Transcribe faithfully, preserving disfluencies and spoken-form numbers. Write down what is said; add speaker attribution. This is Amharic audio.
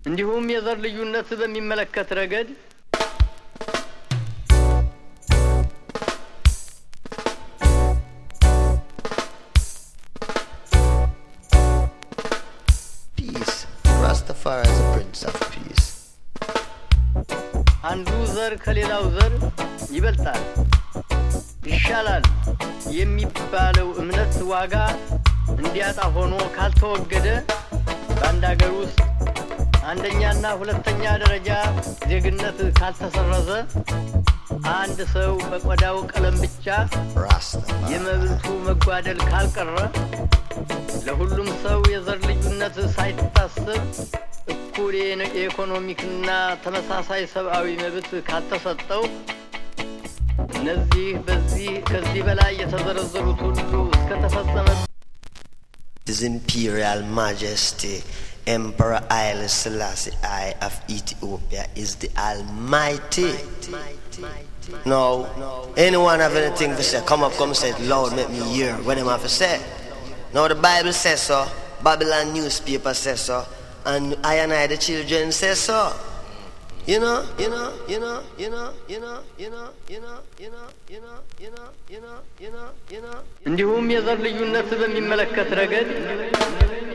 Speaker 1: እንዲሁም የዘር ልዩነት በሚመለከት ረገድ
Speaker 2: peace. Rastafari is the Prince of Peace.
Speaker 1: አንዱ ዘር ከሌላው ዘር ይበልጣል ይሻላል የሚባለው እምነት ዋጋ እንዲያጣ ሆኖ ካልተወገደ ባንዳ ሀገር ውስጥ አንደኛና ሁለተኛ ደረጃ ዜግነት ካልተሰረዘ አንድ ሰው በቆዳው ቀለም ብቻ የመብቱ መጓደል ካልቀረ ለሁሉም ሰው የዘር ልዩነት ሳይታሰብ እኩል የኢኮኖሚክና ተመሳሳይ ሰብአዊ መብት ካልተሰጠው እነዚህ በዚህ ከዚህ በላይ የተዘረዘሩት ሁሉ እስከተፈጸመ
Speaker 2: His Imperial Majesty Emperor Haile Selassie I of Ethiopia is the Almighty. Now, anyone have anything to say? Come up, come say it loud, make me hear what them have to say. Now the Bible says so, Babylon newspaper says so, and I and I the children say so. You know, you know, you know, you know, you know, you know, you know, you know, you know, you know, you know, you know, you know, you know.
Speaker 1: እንዲሁም የዘር ልዩነት በሚመለከት ረገድ